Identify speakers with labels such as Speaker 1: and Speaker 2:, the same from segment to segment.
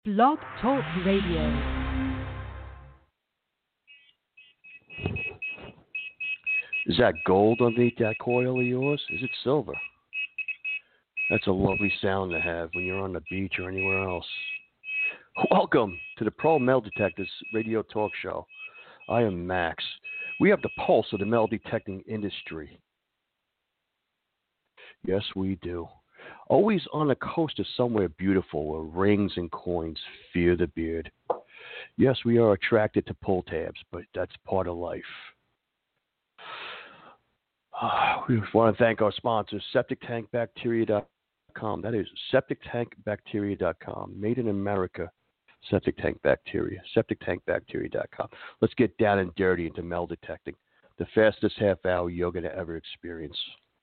Speaker 1: Blog Talk Radio.
Speaker 2: Is that gold underneath that coil of yours? Is it silver? That's a lovely sound to have when you're on the beach or anywhere else. Welcome to the Pro Metal Detectors radio talk show. I am Max. We have the pulse of the metal detecting industry. Yes, we do. Always on the coast of somewhere beautiful where rings and coins fear the beard. Yes, we are attracted to pull tabs, but that's part of life. We want to thank our sponsors, SepticTankBacteria.com. That is SepticTankBacteria.com. Made in America, Septic Tank Bacteria. SepticTankBacteria.com. Let's get down and dirty into metal detecting. The fastest half hour you're going to ever experience.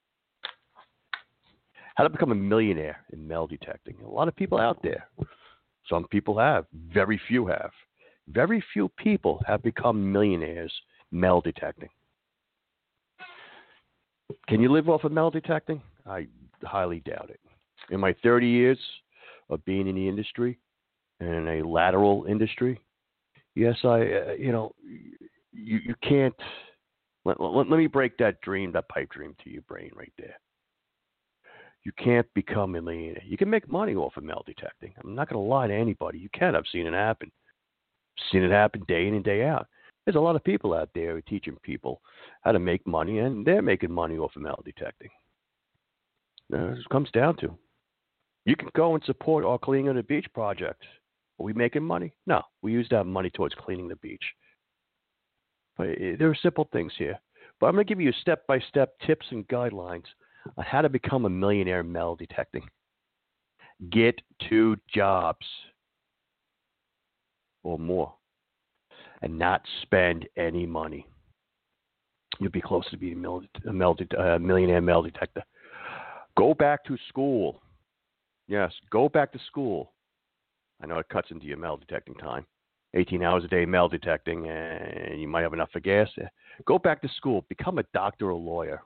Speaker 2: How to become a millionaire in metal detecting. A lot of people out there. Some people have. Very few have. Very few people have become millionaires metal detecting. Can you live off of metal detecting? I highly doubt it. In my 30 years of being in the industry, and in a lateral industry, yes, you can't. Let me break that pipe dream to your brain right there. You can't become a millionaire. You can make money off of metal detecting. I'm not going to lie to anybody. You can. I've seen it happen. Seen it happen day in and day out. There's a lot of people out there who are teaching people how to make money, and they're making money off of metal detecting. It comes down to. You can go and support our Cleaning of the Beach project. Are we making money? No. We use that money towards cleaning the beach. But there are simple things here. But I'm going to give you step-by-step tips and guidelines on how to become a millionaire in metal detecting. Get 2 jobs or more and not spend any money. You'll be close to being a millionaire metal detector. Go back to school. Yes, go back to school. I know it cuts into your metal detecting time. 18 hours a day metal detecting, and you might have enough for gas. Go back to school. Become a doctor or lawyer.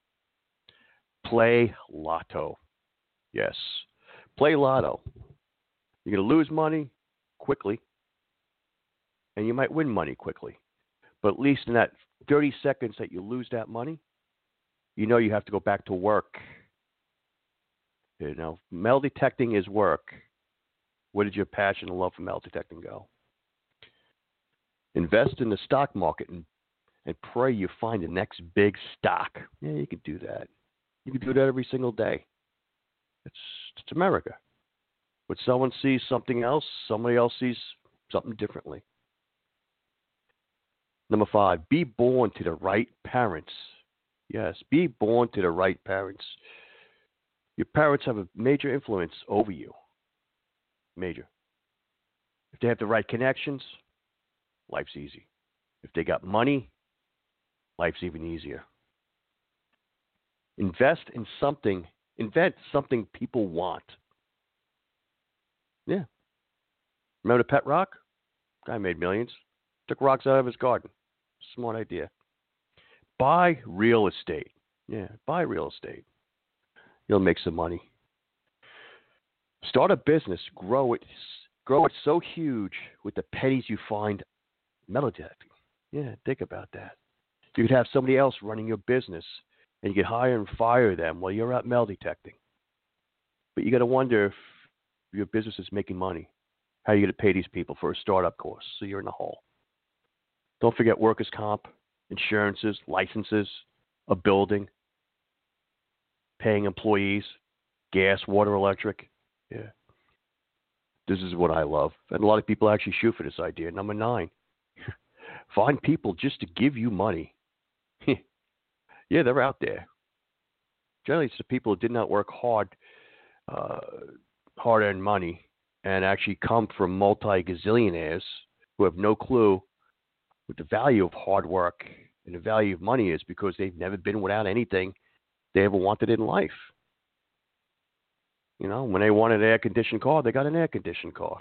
Speaker 2: Play lotto. Yes, play lotto. You're going to lose money quickly, and you might win money quickly. But at least in that 30 seconds that you lose that money, you know you have to go back to work. You know, metal detecting is work. Where did your passion and love for metal detecting go? Invest in the stock market and pray you find the next big stock. Yeah, you can do that. You can do that every single day. It's America. When someone sees something else, somebody else sees something differently. Number 5, be born to the right parents. Yes, be born to the right parents. Your parents have a major influence over you. Major. If they have the right connections, life's easy. If they got money, life's even easier. Invest in something. Invent something people want. Yeah. Remember the Pet Rock? Guy made millions. Took rocks out of his garden. Smart idea. Buy real estate. Yeah, buy real estate. You'll make some money. Start a business. Grow it so huge with the pennies you find metal detecting. Yeah, think about that. You could have somebody else running your business, and you could hire and fire them while you're out metal detecting. But you got to wonder if your business is making money. How are you going to pay these people for a startup course? So you're in the hole. Don't forget workers' comp, insurances, licenses, a building, paying employees, gas, water, electric. Yeah. This is what I love. And a lot of people actually shoot for this idea. Number 9, find people just to give you money. Yeah, they're out there. Generally, it's the people who did not work hard-earned money and actually come from multi-gazillionaires who have no clue what the value of hard work and the value of money is because they've never been without anything they ever wanted in life. You know, when they wanted an air-conditioned car, they got an air-conditioned car.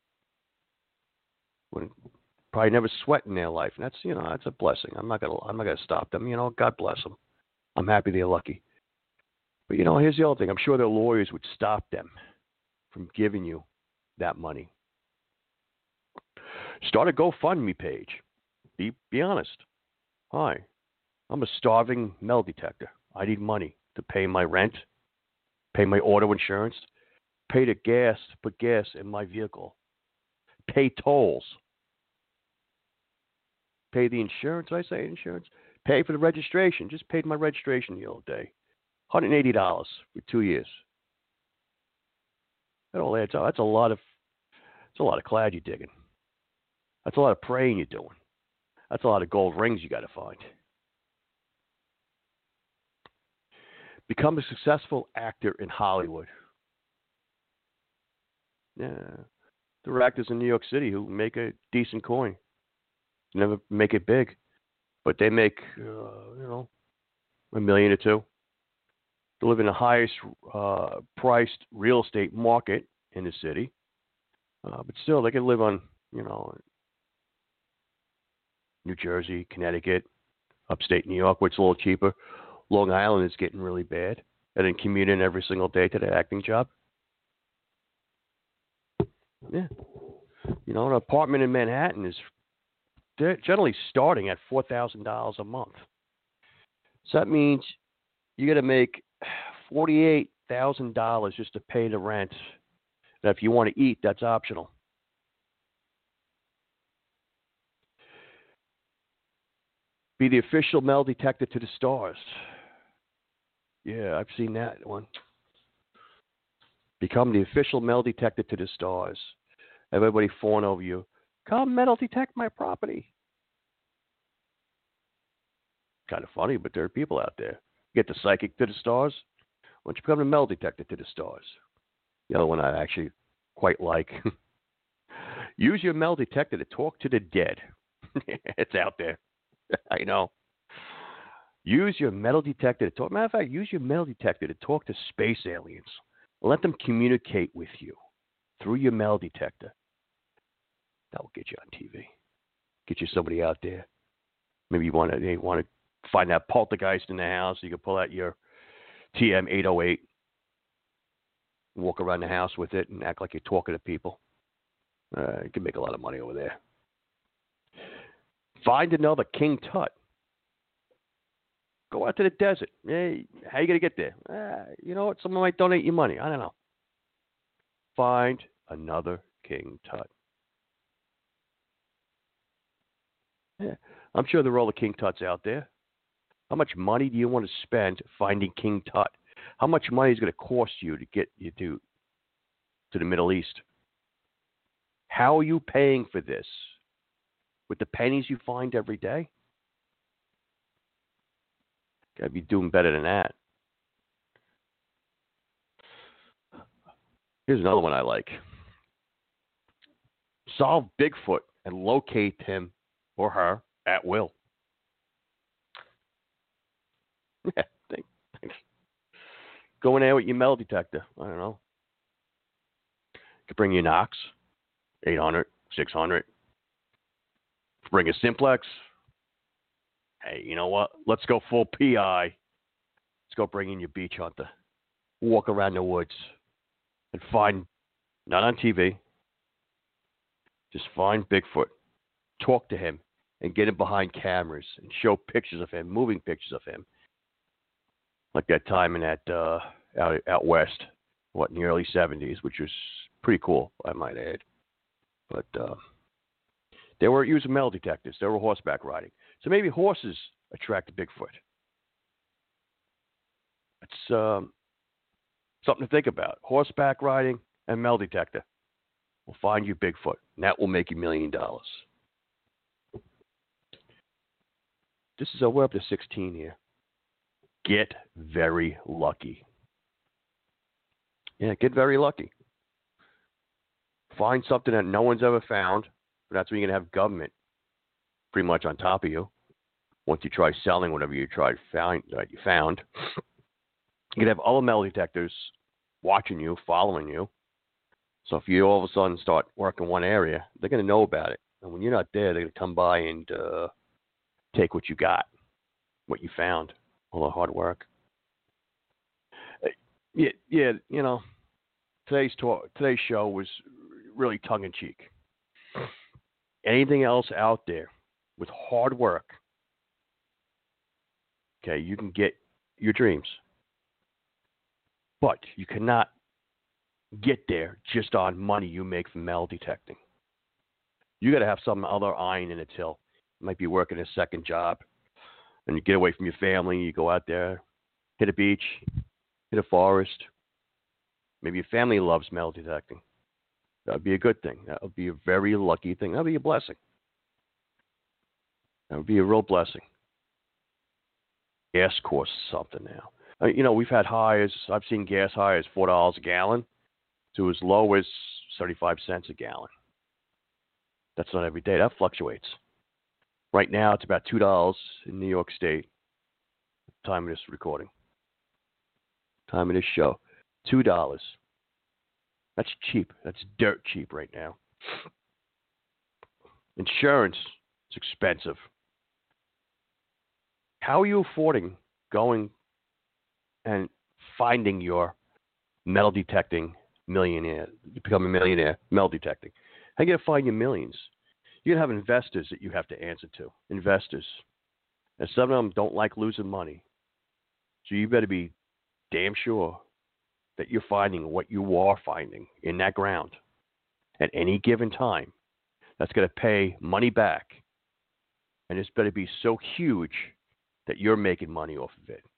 Speaker 2: When probably never sweat in their life, and that's a blessing. I'm not gonna stop them. God bless them. I'm happy they're lucky. But here's the other thing. I'm sure their lawyers would stop them from giving you that money. Start a GoFundMe page. Be honest. Hi, I'm a starving metal detector. I need money to pay my rent, pay my auto insurance, pay the gas, put gas in my vehicle, pay tolls, pay the insurance. Did I say insurance? Pay for the registration. Just paid my registration the other day. $180 for 2 years. That all adds up. That's a lot of clad you're digging. That's a lot of praying you're doing. That's a lot of gold rings you got to find. Become a successful actor in Hollywood. Yeah. There are actors in New York City who make a decent coin. Never make it big, but they make, $1 million or $2 million. They live in the highest priced real estate market in the city, but still they can live on, New Jersey, Connecticut, upstate New York, where it's a little cheaper. Long Island is getting really bad, and then commute in every single day to the acting job. Yeah, an apartment in Manhattan is generally starting at $4,000 a month. So that means you got to make $48,000 just to pay the rent. Now, if you want to eat, that's optional. Be the official metal detector to the stars. Yeah, I've seen that one. Become the official metal detector to the stars. Everybody fawning over you. Come metal detect my property. Kind of funny, but there are people out there. Get the psychic to the stars. Why don't you become the metal detector to the stars? The other one I actually quite like. Use your metal detector to talk to the dead. It's out there. I know. Use your metal detector to talk. Matter of fact, use your metal detector to talk to space aliens. Let them communicate with you through your metal detector. That will get you on TV. Get you somebody out there. Maybe you want to find that poltergeist in the house. You can pull out your TM-808, walk around the house with it, and act like you're talking to people. You can make a lot of money over there. Find another King Tut. Go out to the desert. Hey, how you going to get there? You know what? Someone might donate you money. I don't know. Find another King Tut. Yeah, I'm sure there are all the King Tuts out there. How much money do you want to spend finding King Tut? How much money is going to cost you to get you to the Middle East? How are you paying for this? With the pennies you find every day? Got to be doing better than that. Here's another one I like. Solve Bigfoot and locate him or her at will. Yeah, thanks. Go in there with your metal detector. I don't know. You could bring your Knox, 800, 600. Bring a Simplex. Hey, you know what? Let's go full PI. Let's go bring in your beach hunter. Walk around the woods and find, not on TV, just find Bigfoot. Talk to him and get him behind cameras and show pictures of him, moving pictures of him. Like that time in that out west, in the early 70s, which was pretty cool, I might add. But they weren't using metal detectors. They were horseback riding. So maybe horses attract Bigfoot. It's something to think about. Horseback riding and metal detector will find you Bigfoot, and that will make you $1 million. We're up to 16 here. Get very lucky. Yeah, get very lucky. Find something that no one's ever found. But that's when you're going to have government pretty much on top of you. Once you try selling whatever you found. You could have other metal detectors watching you, following you. So if you all of a sudden start working one area, they're going to know about it. And when you're not there, they're going to come by and take what you got, what you found, all the hard work. Yeah, today's show was really tongue-in-cheek. anything else out there, with hard work, okay, you can get your dreams. But you cannot get there just on money you make from metal detecting. You got to have some other iron in the till. You might be working a second job, and you get away from your family. You go out there, hit a beach, hit a forest. Maybe your family loves metal detecting. That would be a good thing. That would be a very lucky thing. That would be a blessing. That would be a real blessing. Gas costs something now. We've had highs. I've seen gas high as $4 a gallon to as low as 35 cents a gallon. That's not every day. That fluctuates. Right now, it's about $2 in New York State. Time of this recording. Time of this show. $2. That's cheap. That's dirt cheap right now. Insurance is expensive. How are you affording going and finding your metal detecting millionaire, become a millionaire metal detecting? How are you going to find your millions? You're going to have investors that you have to answer to. Investors. And some of them don't like losing money. So you better be damn sure that you're finding what you are finding in that ground at any given time. That's going to pay money back. And it's better be so huge that you're making money off of it.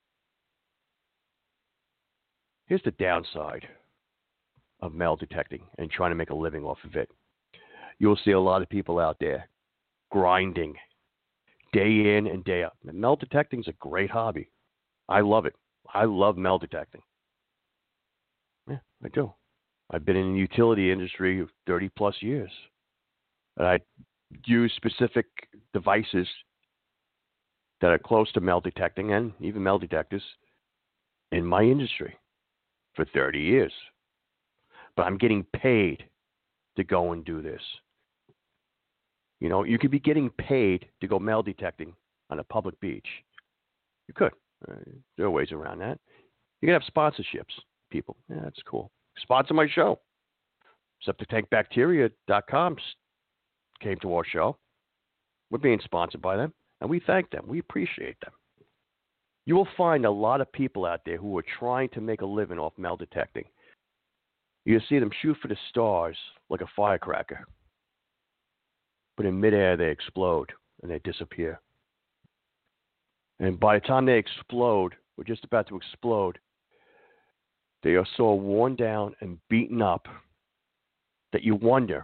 Speaker 2: Here's the downside of metal detecting and trying to make a living off of it. You'll see a lot of people out there grinding day in and day out. Metal detecting is a great hobby. I love it. I love metal detecting. Yeah, I do. I've been in the utility industry 30 plus years. And I use specific devices that are close to metal detecting and even metal detectors in my industry for 30 years. But I'm getting paid to go and do this. You could be getting paid to go metal detecting on a public beach. You could. There are ways around that. You can have sponsorships, people. Yeah, that's cool. Sponsor my show. SepticTankBacteria.com came to our show. We're being sponsored by them, and we thank them. We appreciate them. You will find a lot of people out there who are trying to make a living off metal detecting. You'll see them shoot for the stars like a firecracker. But in midair, they explode and they disappear. And by the time they explode, or just about to explode, they are so worn down and beaten up that you wonder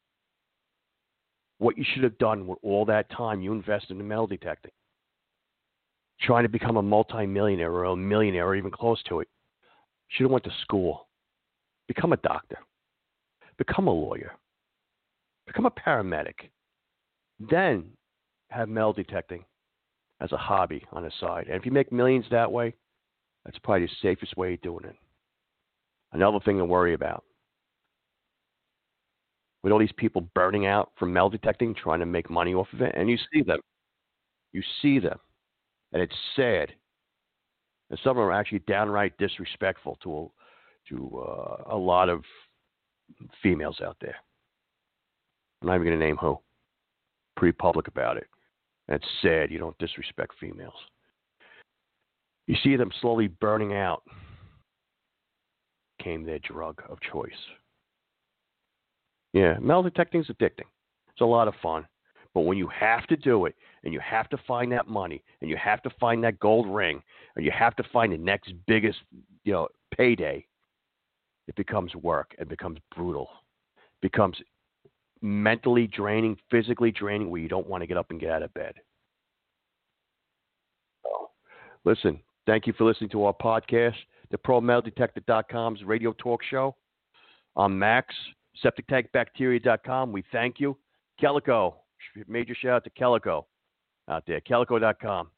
Speaker 2: what you should have done with all that time you invested in metal detecting. Trying to become a multimillionaire or a millionaire or even close to it. Should have went to school. Become a doctor. Become a lawyer. Become a paramedic. Then have metal detecting as a hobby on the side. And if you make millions that way, that's probably the safest way of doing it. Another thing to worry about. With all these people burning out from metal detecting, trying to make money off of it, and you see them. You see them. And it's sad. And some of them are actually downright disrespectful to a lot of females out there. I'm not even going to name who. Pretty public about it. And it's sad you don't disrespect females. You see them slowly burning out. Became their drug of choice. Yeah, metal detecting is addicting. It's a lot of fun. But when you have to do it, and you have to find that money, and you have to find that gold ring, or you have to find the next biggest, payday, it becomes work. It becomes brutal. It becomes mentally draining, physically draining, where you don't want to get up and get out of bed. So, listen, thank you for listening to our podcast, the ProMetalDetector.com's radio talk show. I'm Max, SepticTankBacteria.com. We thank you. Calico, major shout out to Calico out there, Calico.com.